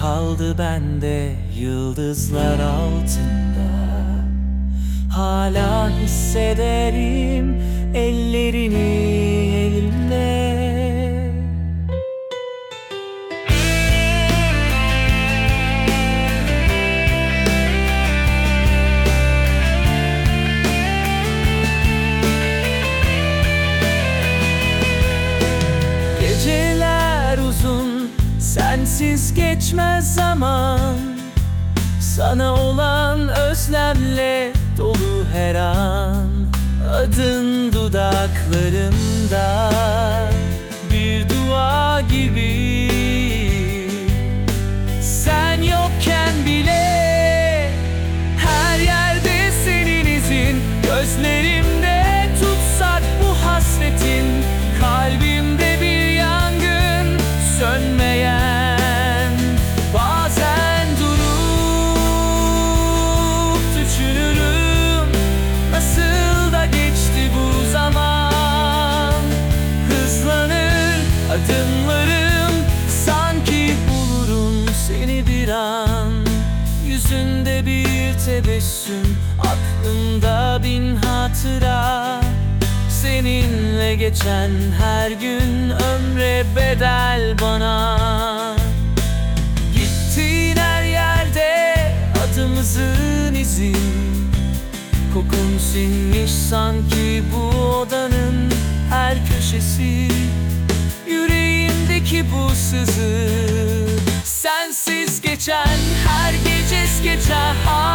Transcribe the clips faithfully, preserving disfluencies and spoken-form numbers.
kaldı bende yıldızlar altında. Hala hissederim ellerini elimde. Geceler uzun, sensiz geçmez zaman. Sana olan özlemle dolu her an. Adın dudaklarımda bir dua gibi. Sen yokken bile her yerde senin izin. Gözlerimde tutsak bu hasretin, kalbimde bir yangın sönmeyen. Bazen durup düşünürüm, nasıl da geçti bu zaman. Hızlanır adımlarım, sanki bulurum seni bir an. Yüzünde bir tebessüm, aklımda bin hatıra. Seninle geçen her gün ömre bedel bana. Gittiğin her yerde adımızın izi. Kokun sinmiş sanki bu odanın her köşesi. Yüreğimdeki bu sızı, sensiz geçen her gece es geçer.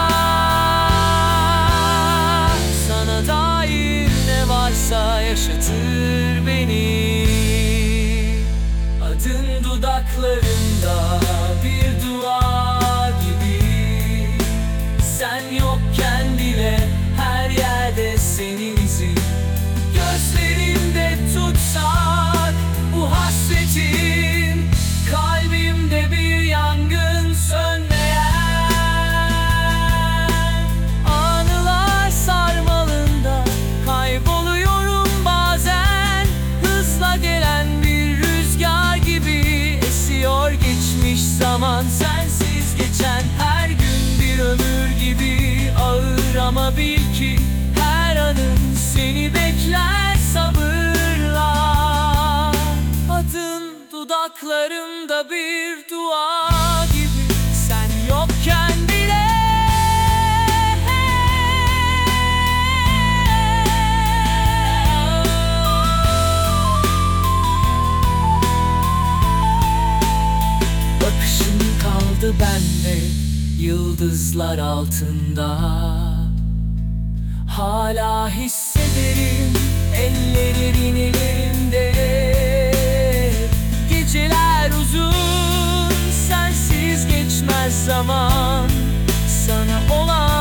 Ah, sana dair ne varsa yaşatır beni. Adın dudaklarımda bir dua gibi. Sen yokken bile her yerde senin izin. Gözlerimde tutsak bu hasretin, kalbimde bir yangın sönmeyen. Anılar sarmalında kayboluyorum bazen. Hızla gelen bir rüzgar gibi esiyor geçmiş zaman. Sensiz geçen her gün bir ömür gibi ağır, ama bil ki her anın seni bekler sabırla. Adın dudaklarımda bir dua gibi. Sen yokken bile bakışın kaldı bende yıldızlar altında. Hala hissederim ellerin elimde. Geceler uzun, sensiz geçmez zaman. Sana olan